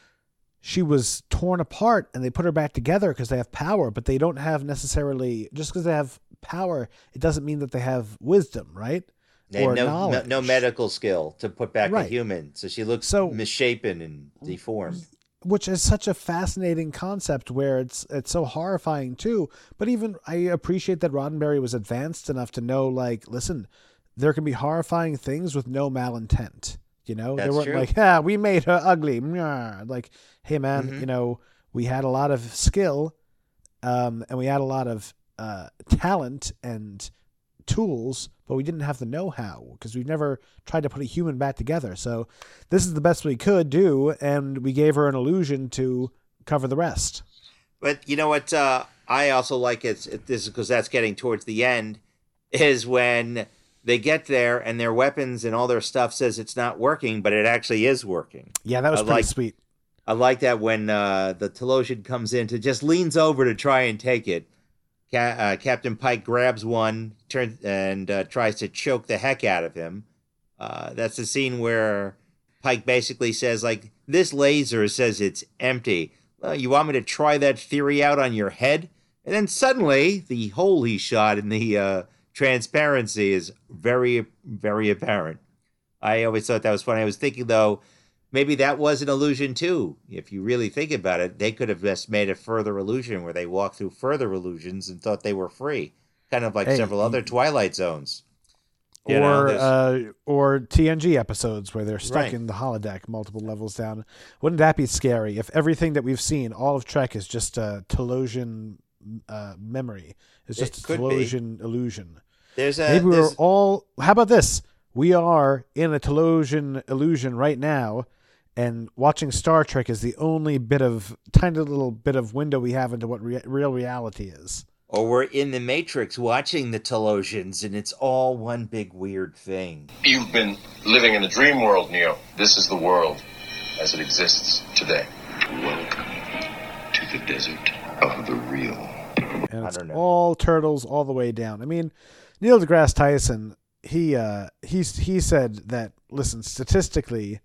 she was torn apart and they put her back together because they have power, but they don't have necessarily, just because they have power, it doesn't mean that they have wisdom, right? They have no medical skill to put back a human. So she looks misshapen and deformed. Which is such a fascinating concept where it's so horrifying too. But even I appreciate that Roddenberry was advanced enough to know, like, listen, there can be horrifying things with no malintent. You know, That's they weren't true. like, we made her ugly. Like, hey man, we had a lot of skill, and we had a lot of talent and tools, but we didn't have the know-how because we've never tried to put a human back together. So this is the best we could do, and we gave her an illusion to cover the rest. But you know what? I also like this because that's getting towards the end. Is when they get there and their weapons and all their stuff says it's not working, but it actually is working. Yeah, that was pretty sweet. I like that when the Telosian comes in to just leans over to try and take it. Captain Pike grabs one, turns and tries to choke the heck out of him. That's the scene where Pike basically says, like, this laser says it's empty. You want me to try that theory out on your head? And then suddenly, the hole he shot in the transparency is very, very apparent. I always thought that was funny. I was thinking, though, maybe that was an illusion, too. If you really think about it, they could have just made a further illusion where they walked through further illusions and thought they were free. Kind of like several other Twilight Zones. Or TNG episodes where they're stuck Right. in the holodeck multiple levels down. Wouldn't that be scary if everything that we've seen, all of Trek, is just a Telosian memory? It's just It a could be. Telosian illusion. Maybe we're all... How about this? We are in a Telosian illusion right now, and watching Star Trek is the only tiny little bit of window we have into what real reality is. Or we're in the Matrix watching the Telosians, and it's all one big weird thing. You've been living in a dream world, Neo. This is the world as it exists today. Welcome to the desert of the real. And it's I don't know. all turtles all the way down. I mean, Neil deGrasse Tyson, he said that, listen, statistically,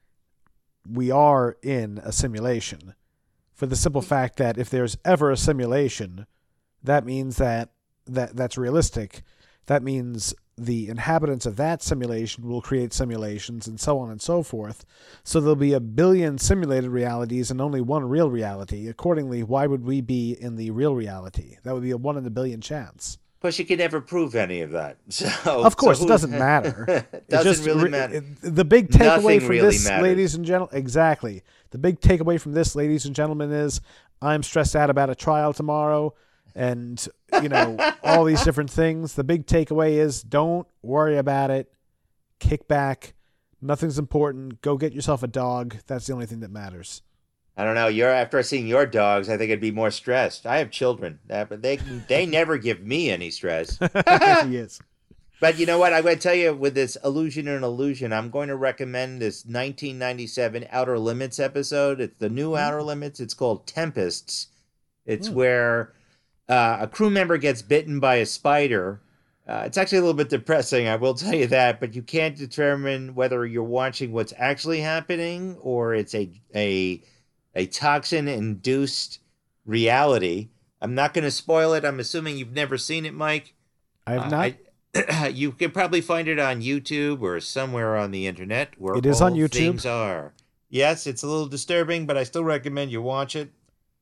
we are in a simulation, for the simple fact that if there's ever a simulation, that means that's realistic. That means the inhabitants of that simulation will create simulations and so on and so forth. So there'll be 1 billion simulated realities and only one real reality. Accordingly, why would we be in the real reality? That would be a 1 in a billion chance. Plus, you could never prove any of that. So, Of course, it doesn't matter. It doesn't really matter. The big takeaway Nothing from really this, matters. ladies and gentlemen, exactly. The big takeaway from this, ladies and gentlemen, is I'm stressed out about a trial tomorrow, and all these different things. The big takeaway is don't worry about it. Kick back. Nothing's important. Go get yourself a dog. That's the only thing that matters. I don't know. After seeing your dogs, I think I'd be more stressed. I have children, but they never give me any stress. Yes. But you know what? I'm going to tell you, with this Illusion and Illusion, I'm going to recommend this 1997 Outer Limits episode. It's the new Outer Limits. It's called Tempests. It's where a crew member gets bitten by a spider. It's actually a little bit depressing, I will tell you that, but you can't determine whether you're watching what's actually happening or it's a toxin-induced reality. I'm not going to spoil it. I'm assuming you've never seen it, Mike. I have not. You can probably find it on YouTube or somewhere on the internet where It is on YouTube. things are. Yes, it's a little disturbing, but I still recommend you watch it.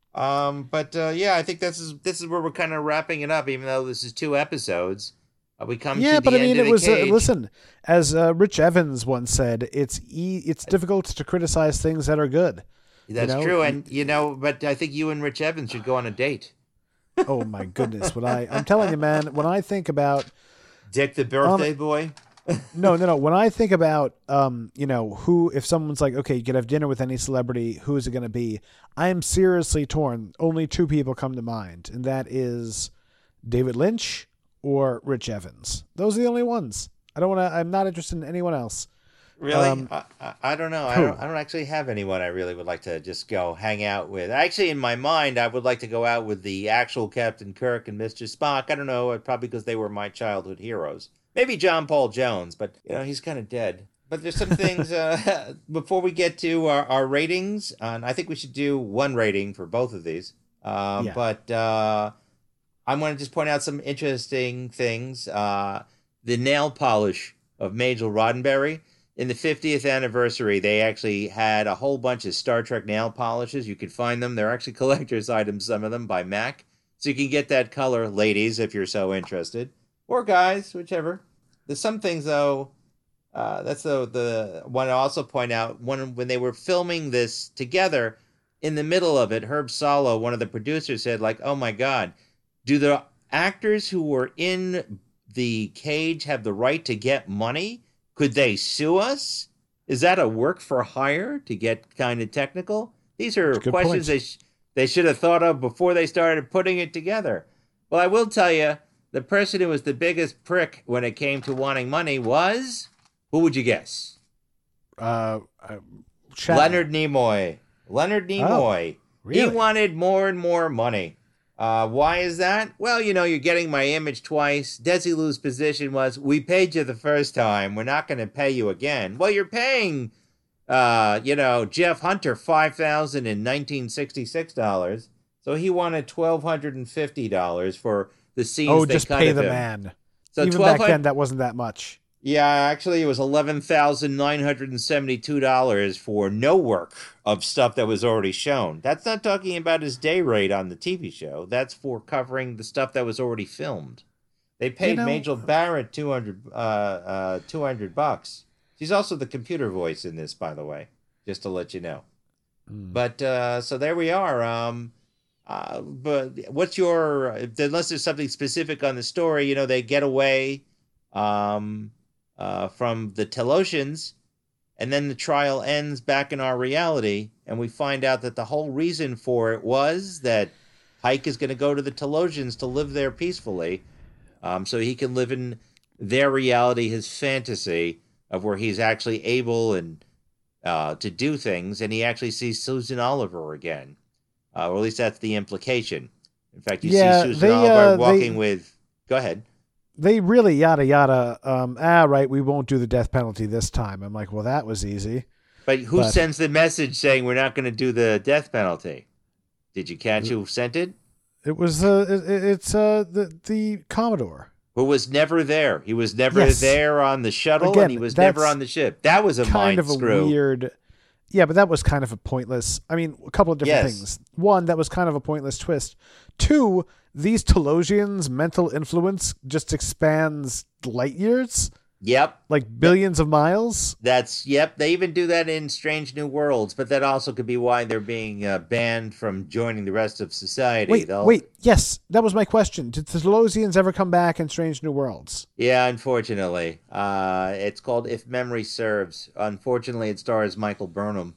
I think this is where we're kind of wrapping it up, even though this is 2 episodes. We come to the end of the cage. Listen, as Rich Evans once said, it's difficult to criticize things that are good. That's true, and but I think you and Rich Evans should go on a date. Oh my goodness! I'm telling you, man, when I think about Dick the birthday boy. No. When I think about, who, if someone's like, okay, you could have dinner with any celebrity, who is it going to be? I am seriously torn. Only 2 people come to mind, and that is David Lynch or Rich Evans. Those are the only ones. I'm not interested in anyone else. Really? I don't know. I don't actually have anyone I really would like to just go hang out with. Actually, in my mind, I would like to go out with the actual Captain Kirk and Mr. Spock. I don't know, probably because they were my childhood heroes. Maybe John Paul Jones, but he's kind of dead. But there's some things before we get to our ratings, and I think we should do 1 rating for both of these. But I'm going to just point out some interesting things. The nail polish of Majel Roddenberry. In the 50th anniversary, they actually had a whole bunch of Star Trek nail polishes. You can find them. They're actually collector's items, some of them, by MAC. So you can get that color, ladies, if you're so interested. Or guys, whichever. There's some things, though, that's the one I also point out. When they were filming this together, in the middle of it, Herb Solow, one of the producers, said, like, oh, my God, do the actors who were in the cage have the right to get money? Could they sue us? Is that a work for hire, to get kind of technical? These are questions they should have thought of before they started putting it together. Well, I will tell you, the person who was the biggest prick when it came to wanting money was, who would you guess? Leonard Nimoy. Leonard Nimoy. Oh, really? He wanted more and more money. Why is that? Well, you're getting my image twice. Desilu's position was, we paid you the first time. We're not going to pay you again. Well, you're paying, Jeff Hunter $5,000 in $1966. So he wanted $1,250 for the scenes Oh, they just cut pay of the him. man. So Even back 1,200 then, that wasn't that much. Yeah, actually, it was $11,972 for no work of stuff that was already shown. That's not talking about his day rate on the TV show. That's for covering the stuff that was already filmed. They paid Majel Barrett $200. She's also the computer voice in this, by the way, just to let you know. But so there we are. But what's your, unless there's something specific on the story, they get away from the Telosians, and then the trial ends back in our reality, and we find out that the whole reason for it was that Pike is going to go to the Telosians to live there peacefully, so he can live in their reality, his fantasy of where he's actually able and to do things, and he actually sees Susan Oliver again. Or at least that's the implication. In fact, you see Susan Oliver walking with... Go ahead. They really yada yada. Right, we won't do the death penalty this time. I'm like, well, that was easy. But who sends the message saying we're not going to do the death penalty? Did you catch who sent it? It was the Commodore. Who was never there. He was never there on the shuttle, and he was never on the ship. That was a mind screw. A weird. Yeah, but that was kind of a pointless. I mean, a couple of different things. One, that was kind of a pointless twist. Two, these Telosians' mental influence just expands light years. Yep. Like billions of miles. Yep. They even do that in Strange New Worlds, but that also could be why they're being banned from joining the rest of society. Wait. Yes, that was my question. Did the Telosians ever come back in Strange New Worlds? Yeah, unfortunately. It's called If Memory Serves. Unfortunately, it stars Michael Burnham.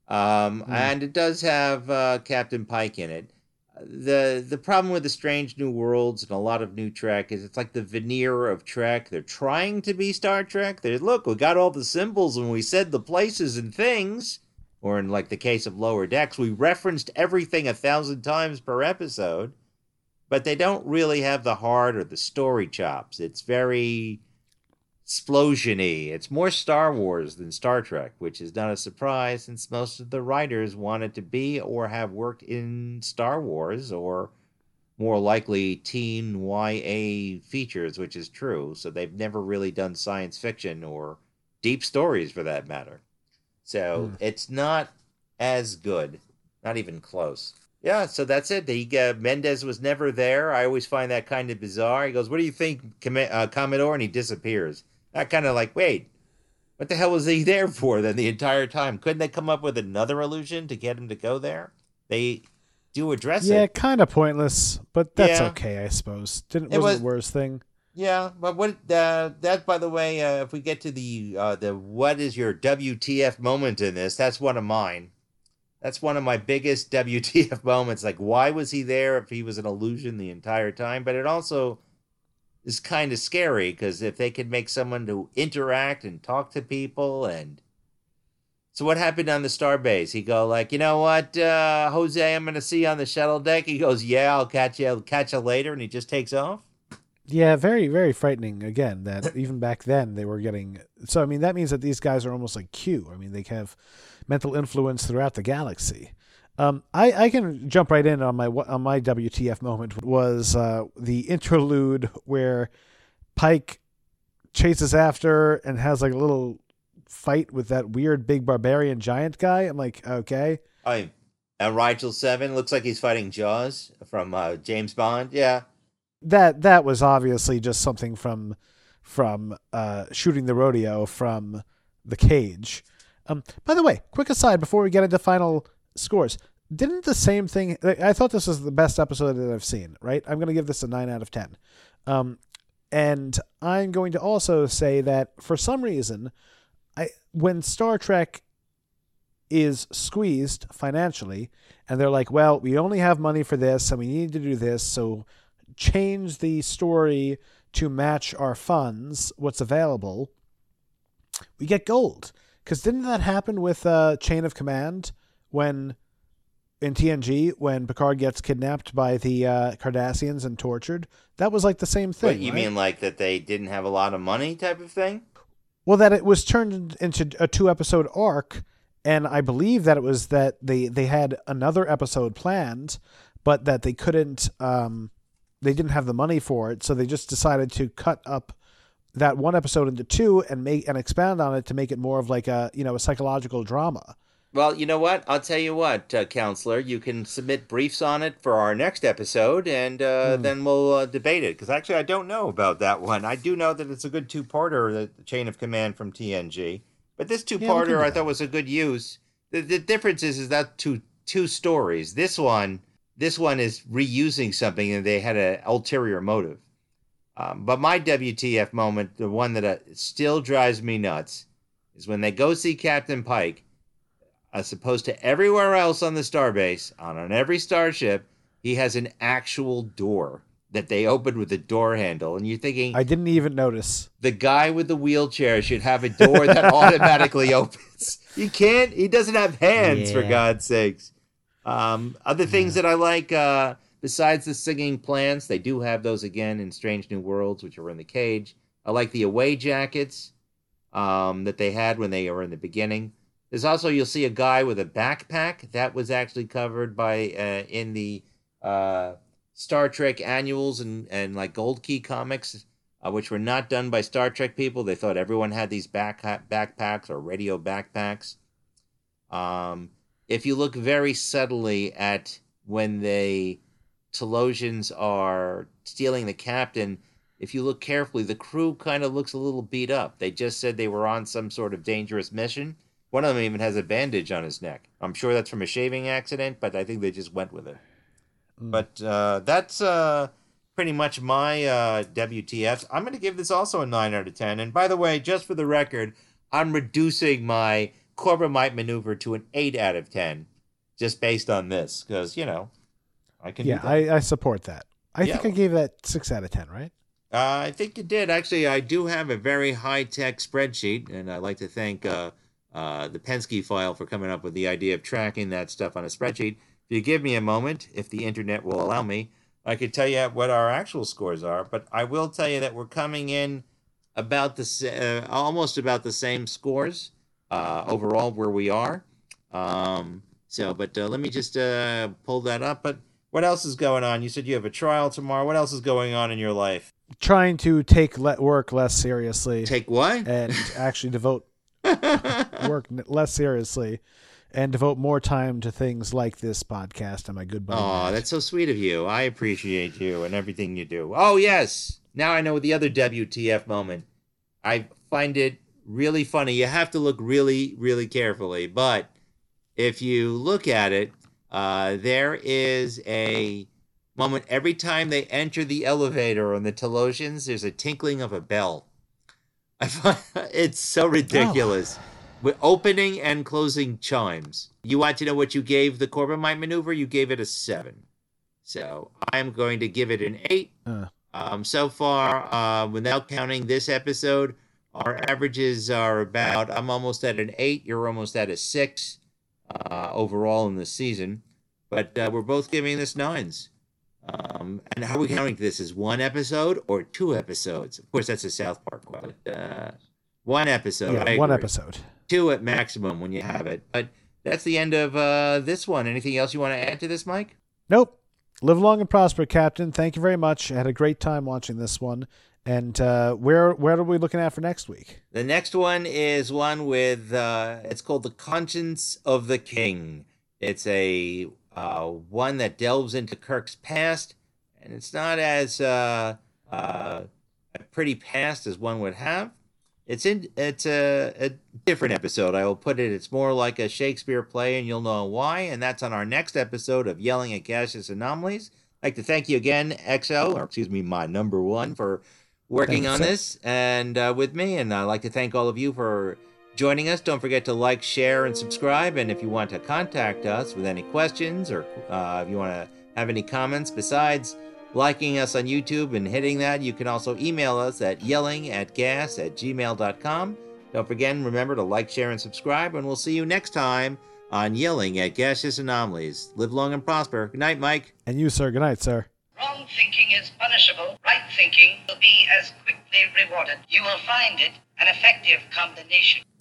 And it does have Captain Pike in it. The problem with the Strange New Worlds and a lot of new Trek is it's like the veneer of Trek. They're trying to be Star Trek. Look, we got all the symbols and we said the places and things. Or in like the case of Lower Decks, we referenced everything 1,000 times per episode. But they don't really have the heart or the story chops. It's very explosion-y. It's more Star Wars than Star Trek, which is not a surprise since most of the writers wanted to be or have worked in Star Wars or more likely teen YA features, which is true. So they've never really done science fiction or deep stories for that matter. So it's not as good. Not even close. Yeah, so that's it. Mendez was never there. I always find that kind of bizarre. He goes, "What do you think, Commodore?" And he disappears. I kind of like, wait, what the hell was he there for then the entire time? Couldn't they come up with another illusion to get him to go there? They do address it. Yeah, kind of pointless, but that's okay, I suppose. Wasn't the worst thing. Yeah, but that, by the way, if we get to the what is your WTF moment in this, that's one of mine. That's one of my biggest WTF moments. Like, why was he there if he was an illusion the entire time? But it also is kind of scary because if they could make someone to interact and talk to people and... So what happened on the starbase? He go like, you know what, Jose, I'm going to see you on the shuttle deck. He goes, yeah, I'll catch you later. And he just takes off. Yeah, very, very frightening. Again, that even back then they were getting... So, I mean, that means that these guys are almost like Q. I mean, they have mental influence throughout the galaxy. I can jump right in on my WTF moment was the interlude where Pike chases after and has like a little fight with that weird big barbarian giant guy. I'm like, okay. And Rigel 7 looks like he's fighting Jaws from James Bond. Yeah. That was obviously just something from Shooting the Rodeo from The Cage. By the way, quick aside before we get into final scores. Didn't the same thing... I thought this was the best episode that I've seen, right? I'm going to give this a 9 out of 10. And I'm going to also say that for some reason, when Star Trek is squeezed financially, and they're like, well, we only have money for this, and we need to do this, so change the story to match our funds, what's available, we get gold. Because didn't that happen with Chain of Command in TNG when Picard gets kidnapped by the Cardassians and tortured? That was like the same thing. What, you mean like that they didn't have a lot of money type of thing? Well, that it was turned into a 2-episode arc, and I believe that it was that they had another episode planned, but that they couldn't. They didn't have the money for it, so they just decided to cut up that one episode into two and expand on it to make it more of like a psychological drama. Well, you know what? I'll tell you what, Counselor. You can submit briefs on it for our next episode, and then we'll debate it. Because actually, I don't know about that one. I do know that it's a good two-parter, the Chain of Command from TNG. But this two-parter I thought was a good use. The difference is that two stories. This one is reusing something, and they had an ulterior motive. But my WTF moment, the one that still drives me nuts, is when they go see Captain Pike. As opposed to everywhere else on the starbase, on every starship, he has an actual door that they opened with a door handle. And you're thinking... I didn't even notice. The guy with the wheelchair should have a door that automatically opens. You can't. He doesn't have hands, for God's sakes. Other things that I like, besides the singing plants, they do have those again in Strange New Worlds, which are in the cage. I like the away jackets that they had when they were in the beginning. There's also, you'll see a guy with a backpack. That was actually covered by in the Star Trek annuals and like Gold Key comics, which were not done by Star Trek people. They thought everyone had these backpacks or radio backpacks. If you look very subtly at when the Telosians are stealing the captain, if you look carefully, the crew kind of looks a little beat up. They just said they were on some sort of dangerous mission. One of them even has a bandage on his neck. I'm sure that's from a shaving accident, but I think they just went with it. But that's pretty much my WTFs. I'm going to give this also a 9 out of 10. And by the way, just for the record, I'm reducing my Corbomite maneuver to an 8 out of 10, just based on this, because, I can do that. I support that. I think I gave that 6 out of 10, right? I think you did. Actually, I do have a very high-tech spreadsheet, and I'd like to thank... the Penske file for coming up with the idea of tracking that stuff on a spreadsheet. If you give me a moment, if the internet will allow me, I could tell you what our actual scores are, but I will tell you that we're coming in about almost about the same scores overall where we are. But let me just pull that up. But what else is going on? You said you have a trial tomorrow. What else is going on in your life? Trying to take work less seriously. Take what? And actually devote work less seriously and devote more time to things like this podcast and my good buddy. Oh, that's so sweet of you. I appreciate you and everything you do. Oh, yes. Now I know the other WTF moment. I find it really funny. You have to look really, really carefully. But if you look at it, there is a moment every time they enter the elevator on the Telosians, there's a tinkling of a bell. I find it's so ridiculous. With opening and closing chimes. You want to know what you gave the Corbomite maneuver? You gave it a 7. So I'm going to give it an 8. So far, without counting this episode, our averages are about, I'm almost at an 8. You're almost at a 6 overall in the season. But we're both giving this 9s. And how are we counting this? Is 1 episode or 2 episodes? Of course, that's a South Park quote. 1 episode. Yeah, 1 episode. 2 at maximum when you have it. But that's the end of this one. Anything else you want to add to this, Mike? Nope. Live long and prosper, Captain. Thank you very much. I had a great time watching this one. And where are we looking at for next week? The next one is one with, it's called The Conscience of the King. It's a one that delves into Kirk's past, and it's not as a pretty past as one would have. It's a different episode. I will put it. It's more like a Shakespeare play, and you'll know why. And that's on our next episode of Yelling at Gaseous Anomalies. I'd like to thank you again, my number 1, for working on this and with me. And I'd like to thank all of you for joining us. Don't forget to like, share, and subscribe. And if you want to contact us with any questions or if you want to have any comments besides liking us on YouTube and hitting that, you can also email us at yellingatgas@gmail.com. Don't forget, remember to like, share, and subscribe. And we'll see you next time on Yelling at Gaseous Anomalies. Live long and prosper. Good night, Mike. And you, sir. Good night, sir. Wrong thinking is punishable. Right thinking will be as quickly rewarded. You will find it an effective combination.